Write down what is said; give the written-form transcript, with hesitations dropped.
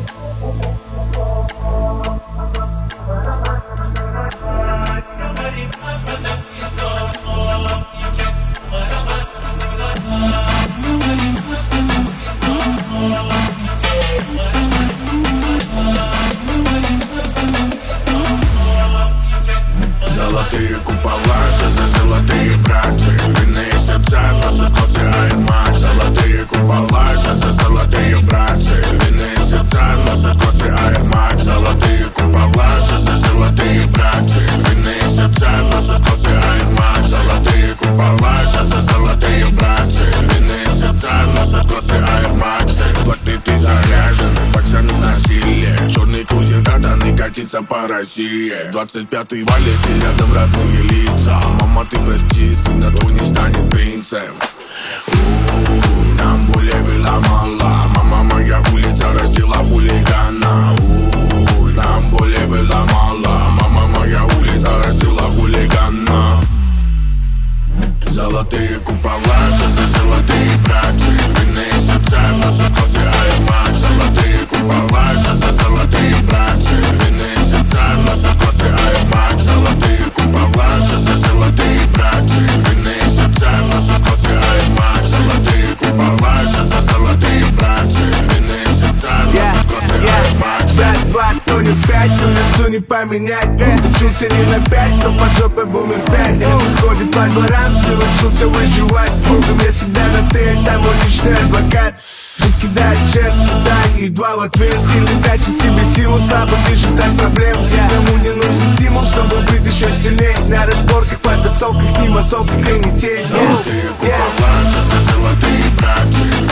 Золотые купола, за золотые братья. Львиные сердца носят косы Air Max. Золотые купола, за золотые братья. Львиные сердца носят косы Air Max. Золотые купола, за золотые братья. Львиные сердца носят косы Air Max. Золотые купола, за золотые братья. Львиные сердца носят косы Air Max. Блокты заряжены, пацаны насилие. Черный крузер, данный катится по России. 25-й валит и рядом родные лица. Мама, ты прости, сына твой не станет принцем. Нам более было мало. Мама, моя улица растила хулигана. Нам более было мало. Мама, моя улица растила хулигана. Золотые купола, за золотые братья. Львиные сердца носят косы Air Max. Золотые купола, за золотые братья. Львиные сердца носят косы Air Max. Золотые купола, за золотые братья. Львиные сердца носят косы Air Max. Золотые купола, за золотые братья. Львиные сердца носят косы Air Max. Брат, 2, то не 5, улицу не поменять. Учился не на 5, но под жопой бумер 5. Ходит по дворам, ты учился выживать. С Богом я всегда на ты, там мой личный адвокат. Раскидает чек, кидай, едва в ответ. Сильный прячет себе силу, слабо пишет от проблем. Никому не нужен стимул, чтобы быть еще сильнее. На разборках, потасовках, ни массовках и не тень. Золотые купола, за золотые братья.